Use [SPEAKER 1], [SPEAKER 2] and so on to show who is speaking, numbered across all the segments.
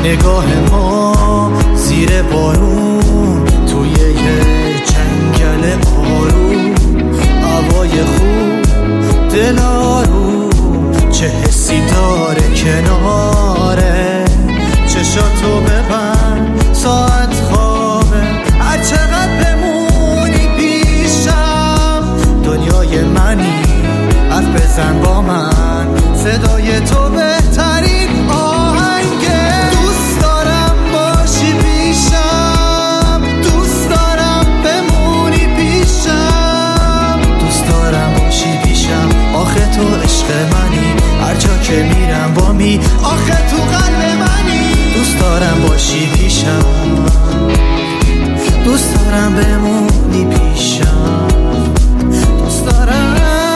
[SPEAKER 1] نگاه ما زیر بارون توی یه جنگل آروم، هوای خوب دل آروم، چه حسی داره کناره، چشاتو ببند ساعت خوابه، هر چقدر بمونی پیشم دنیای منی، حرف بزن با من، صدای تو بهترین آهنگه. دوست دارم باشی پیشم، دوست دارم بمونی پیشم، دوست دارم باشی پیشم، آخه تو عشق منی، هر جا که میرم با می، آخه تو قلب منی. دوست دارم باشی پیشم، دوست دارم بمونی پیشم، دوست دارم.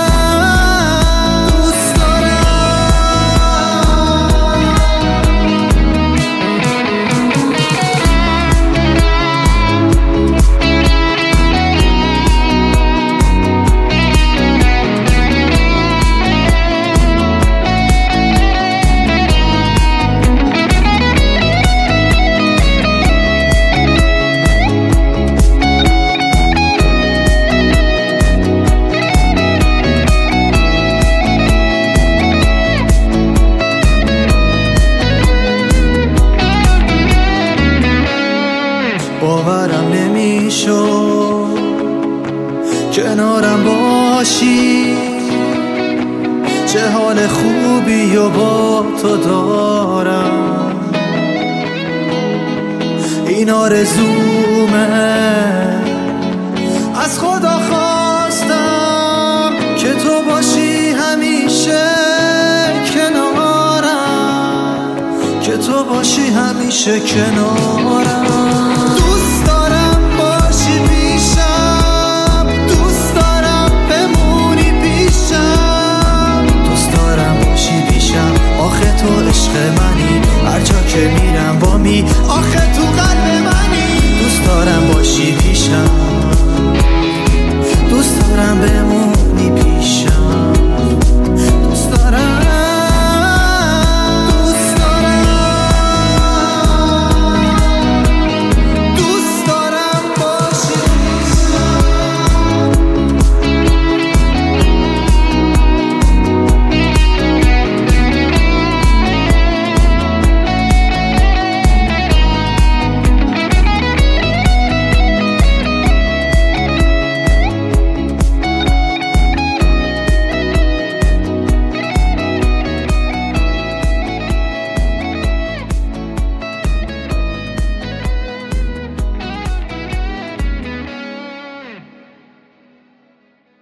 [SPEAKER 1] باورم نمیشد کنارم باشی، چه حال خوبی و با تو دارم، این آرزومه، از خدا خواستم که تو باشی همیشه کنارم، که تو باشی همیشه کنارم. تو عشق منی، هر جا که میرم با می،